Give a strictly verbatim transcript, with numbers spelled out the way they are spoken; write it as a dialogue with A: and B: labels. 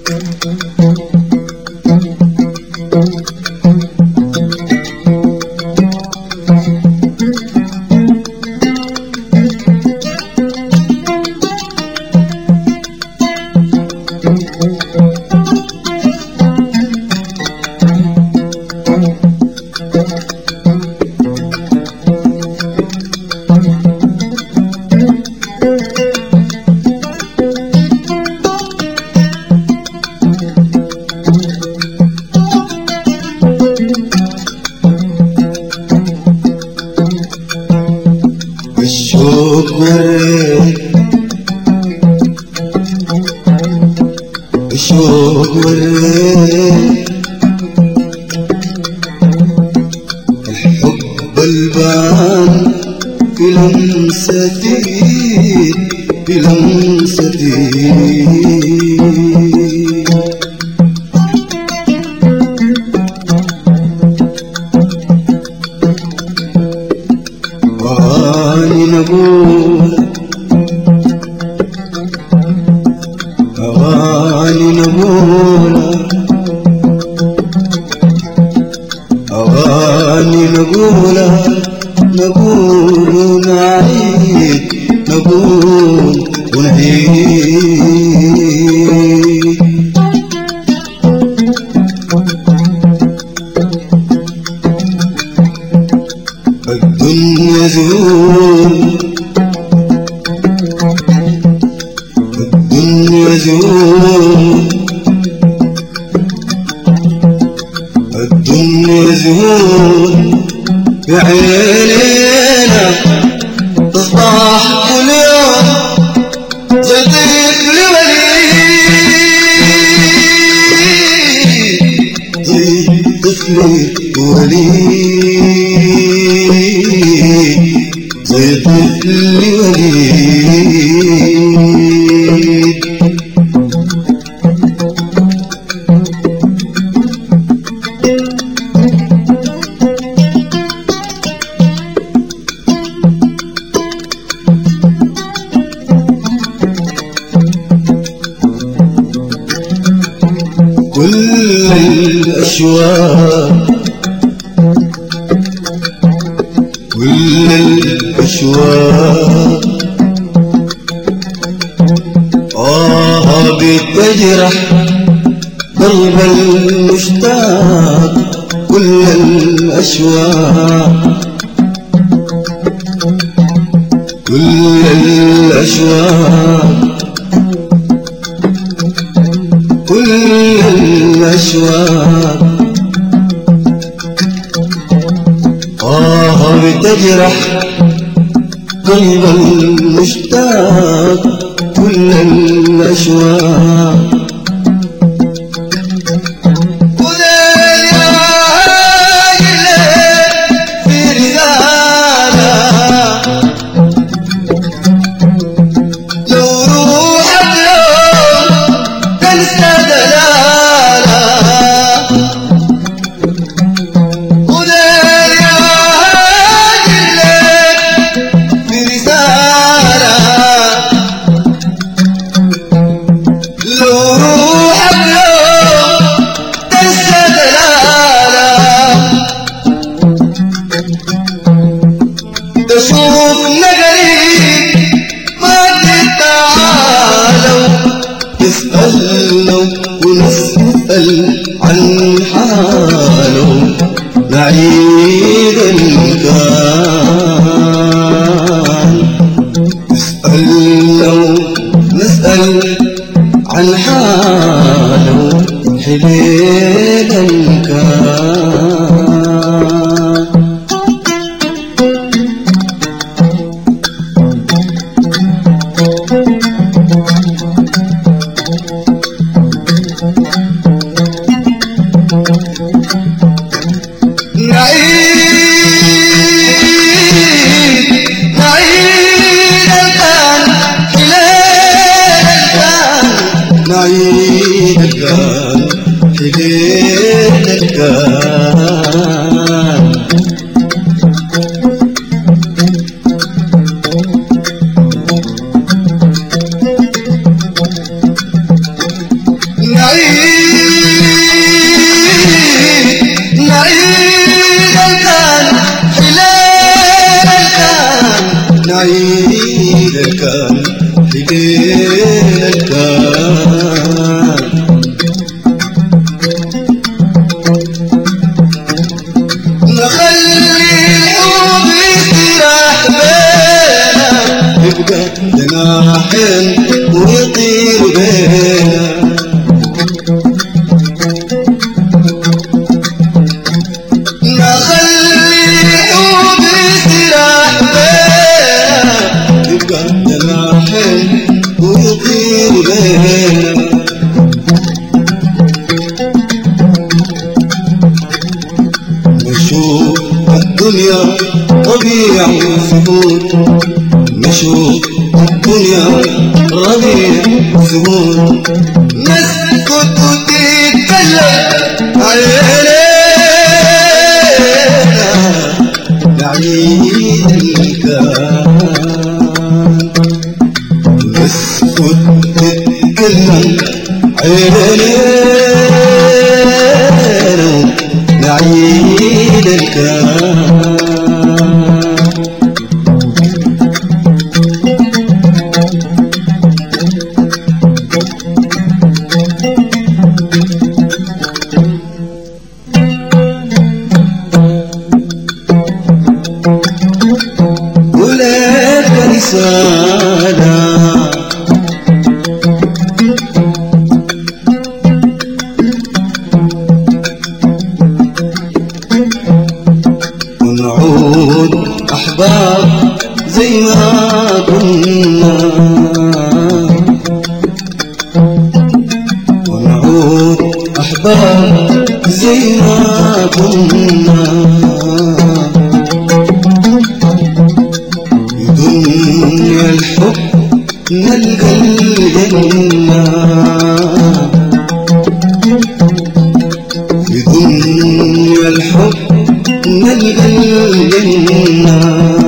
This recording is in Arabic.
A: الشوق وريت الشوق وريت الحب البان في لمستي في لمستي هواني نقول هواني نقول هواني نقول نقول نعيد نقول ونعيد الدنيا زول الدنيا زول الدنيا زول بعينينا تصبح كل يوم زي طفل وليد زي طفل وليد زي طفل وليد كل الأشواق كل الأشواق آه بتجرح قلب المشتاق كل الأشواق كل الأشواق كل الأشواق آه بتجرح قلب المشتاق كل الأشواق شوفنا قريب ما تعالوا نسألنا ونسأل عن حاله نعيد المكان نسألنا ونسأل عن حاله حليل المكان نعيد الكان حليل الكان نعيد الكان حلال الكان نعيد الكان حلال الكان نخلي الحب يستراح بينا يبقى جناحين ويطير بينا ويطير بينا نشوف الدنيا ربيع وزهور نشوف الدنيا ربيع وزهور نسكت وتتكلم علينا نعيد الكلام نسكت تتكلم عينينا نعيد الكلام ولك رسالة ونعود أحباب زي ما كنا ونعود أحباب زي ما كنا بدنيا الحب نلقى الجنة بدنيا الحب نلقى الجنة